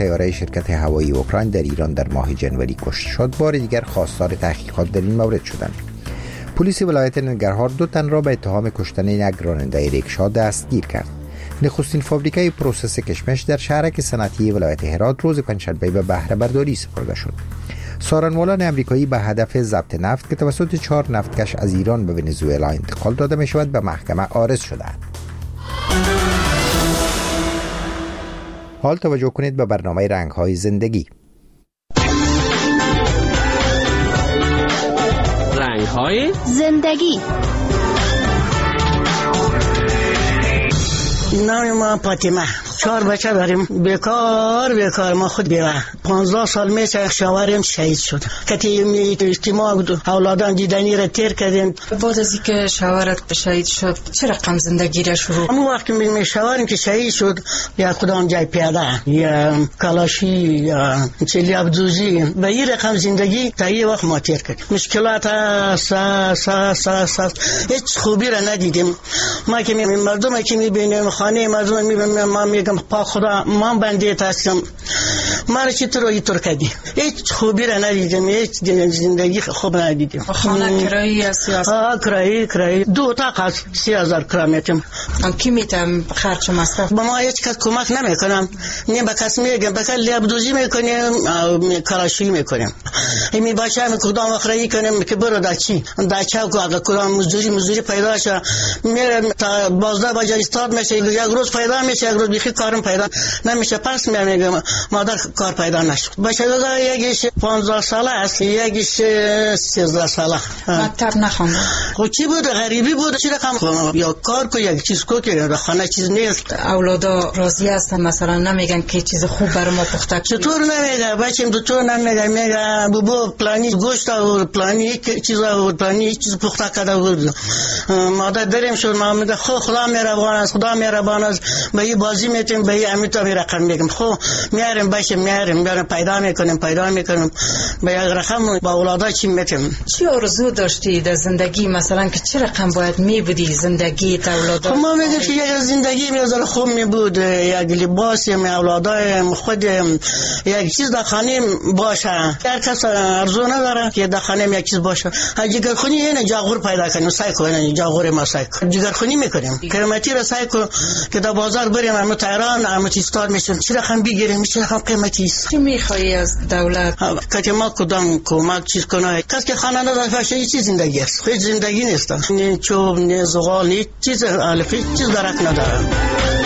طیاره شرکت هوایی اوکراین در ایران در ماه جنوری کشته شد، بار دیگر خواستار تحقیقات در این مورد شدند. پلیس ولایت ننگرهار 2 تن را به اتهام کشتن یک راننده ریکشا دستگیر کرد. نخستین فابریکه پروسس کشمش در شهرک صنعتی ولایت هرات روز پنجشنبه به بهره برداری سپرده شد. سارنمولان امریکایی به هدف ضبط نفت که توسط 4 نفتکش از ایران به ونزوئلا انتقال داده می شود به محکمه عارض شدند. حال توجه کنید به برنامه رنگ‌های زندگی. رنگ‌های زندگی. نام ما فاطمه. 4 بچه داریم. بیکار ما خود بیوه. 15 سال میشه شوهرم شهید شد. کتی اجتماع اولادان دیدنی را تیر کردیم. بعد از اینکه شوهرت شهید شد چه رقم زندگی را شروع؟ همون وقت می شوهرم که شهید شد یا کدام جای پیاده یا کلاشی یا چلی ابدوزی به این رقم زندگی تا این وقت ما تیر کردیم. مشکلات هیچ خوبی را ندیدیم. ما که مردم که میبینیم خانه مردم میبینیم ما میگم پا خدا من بنده هستم ما را چطور اینطور کردی. هیچ خوبی را ندیدیم، هیچ زندگی خوب ندیدیم. خانه کرایی است یا کرایی 2 اتاق است 30,000 کرایه میتیم. کی میتم خرج مصرف؟ با ما هیچ کس کمک نمیکنم. نه به کس میگم به کل لبدوزی میکنیم کلاشی میکنیم. می باشه کدام اخری کنیم که برو دچی دچا کو اگه کدام مزدوری پیدا شه میرم تا 12 بجه استاد میشه، یک روز پیدا میشه یک روز بیخی کارم پیدا نمیشه. پس میگم مادر کار پیدا نشد. بچه دادا یکیش 15 ساله است یکیش 13 ساله. مکتب نخوانده. خب چی بود غریبی بود چی رقم یا کار کو یک چیز کو که خانه چیز نیست. اولادا راضی هستن مثلا نمیگن که چیز خوب برای ما پخته کنی؟ چطور نمیگه بچه‌م دکتر نمیگه میگه بابا پلانی گوشت و پلانی چیزا و پلانی چیز پخته کرده بود. مادر دریم شد ما میگه خدا مهربان است به این بازی میتیم به این امیتا می رقم میگم خب میاریم باشه میاریم پیدا میکنیم به یک رقم با اولادا چی میتیم. چی آرزو داشتی در زندگی مثلا که چه رقم باید میبودی زندگی تا اولادا؟ خب ما میگم که یک زندگی میذاره خوب میبود، یک لباس می اولادا خود یک چیز در خانه باشه. هر کس ارزو نداره که در خانه یک چیز باشه. اگر خونی اینه جاغور پیدا کنیم سعی کنیم جاغور ما سعی جگر خونی میکنیم قیمتی را سعی کنیم که در بازار بریم اما تهران اما استاد میشیم چی رقم بگیریم چی رقم قیمتی است. چی میخوایی از دولت؟ که ما کدام کمک چیز کنه کس که خانه نداره فاشه هیچ زندگی است هیچ زندگی نیست. نه چوب نه زغال هیچ چیز الفی چیز درک نداره.